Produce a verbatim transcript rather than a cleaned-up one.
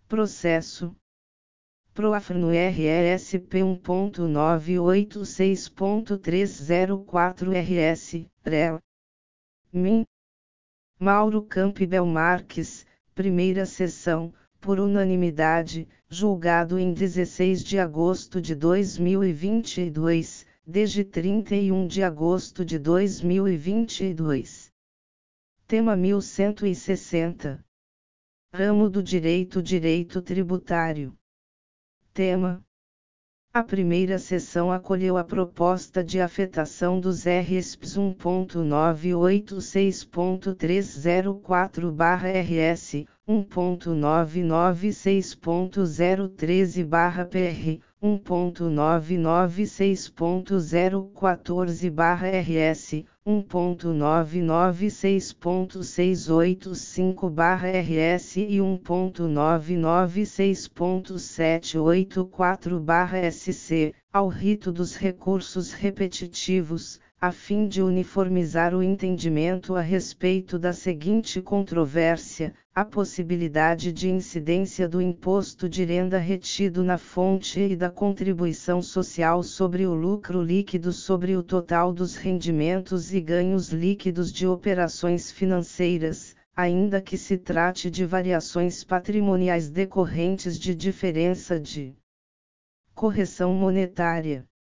Processo PROAFNO R S P um ponto nove oito seis ponto três zero quatro R S, R E L. Min. Mauro Campbell Marques, primeira sessão, por unanimidade, julgado em dezesseis de agosto de dois mil e vinte e dois, desde trinta e um de agosto de dois mil e vinte e dois. Tema mil cento e sessenta. Ramo do Direito Direito Tributário. Tema. A primeira sessão acolheu a proposta de afetação dos R S Ps um ponto nove oito seis ponto três zero quatro barra R S, um ponto nove nove seis ponto zero treze barra P R, um ponto nove nove seis ponto zero quatorze barra R S, um ponto nove nove seis ponto seis oito cinco barra R S e um ponto nove nove seis ponto sete oito quatro barra S C, ao rito dos recursos repetitivos, a fim de uniformizar o entendimento a respeito da seguinte controvérsia: a possibilidade de incidência do imposto de renda retido na fonte e da contribuição social sobre o lucro líquido sobre o total dos rendimentos e ganhos líquidos de operações financeiras, ainda que se trate de variações patrimoniais decorrentes de diferença de correção monetária.